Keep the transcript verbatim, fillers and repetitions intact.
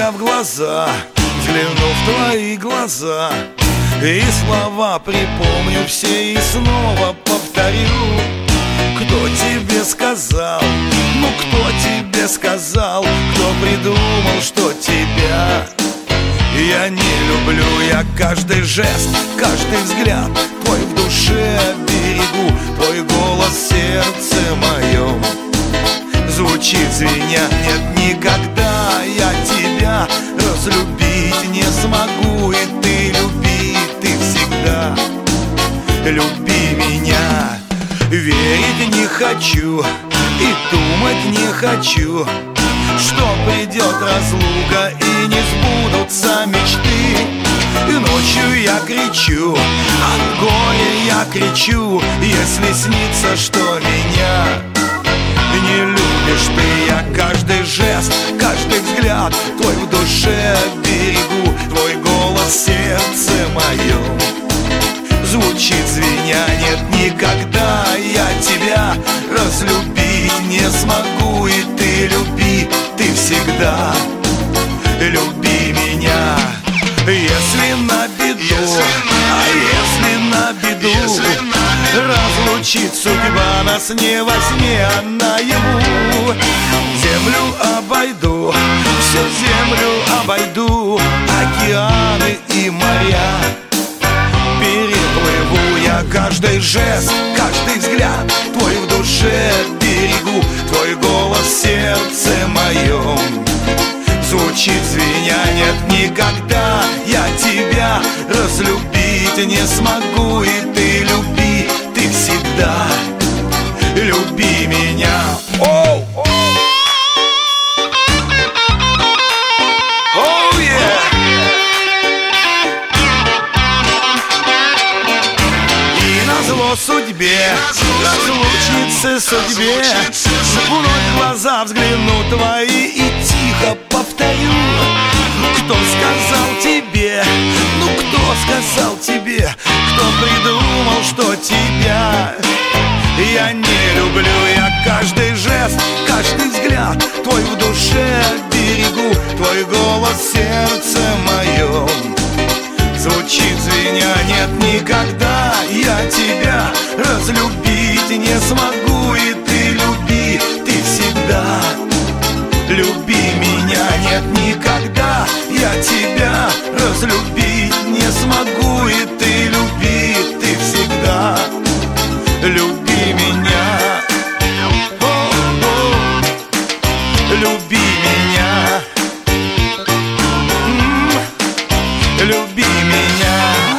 я в глаза, взгляну в твои глаза, и слова припомню все и снова повторю. Кто тебе сказал, ну кто тебе сказал, кто придумал, что тебя я не люблю? Я каждый жест, каждый взгляд твой в душе берегу, твой голос в сердце моем звучит звеня. Нет, никогда я тебя разлюбить не смогу, и ты люби, ты всегда люби меня. Верить не хочу и думать не хочу, что придет разлука и не сбудутся мечты. И ночью я кричу, от горя я кричу, если снится, что меня не любишь ты. Я каждый жест, каждый взгляд твой в душе берегу, твой голос в сердце моем звучит звеня. Нет, никогда я тебя разлюбить не смогу, и ты люби, ты всегда люби меня. Если на беду, если на а если на беду, если на беду разлучит судьба нас не во сне, а наяву, землю обойду, всю землю обойду, океаны и моря переплыву. Я каждый жест, каждый взгляд твой в душе берегу, твой голос в сердце моем звучит звеня. Нет, никогда я тебя разлюбить не смогу, и ты люби, ты всегда люби меня. Оу! Оу, yeah! И назло судьбе, разлучнице судьбе, вновь глаза взгляну твои и тихо повторю. Кто сказал тебе, ну кто сказал тебе, кто придумал, что тебя я не люблю? Я каждый жест, каждый взгляд твой в душе берегу, твой голос в сердце моем звучит звеня. Нет, никогда я тебя разлюбить не смогу, и ты люби, ты всегда люби меня. Нет, никогда я тебя разлюбить не смогу, и ты люби, ты всегда люби меня. О-о, люби меня. М-м, люби меня.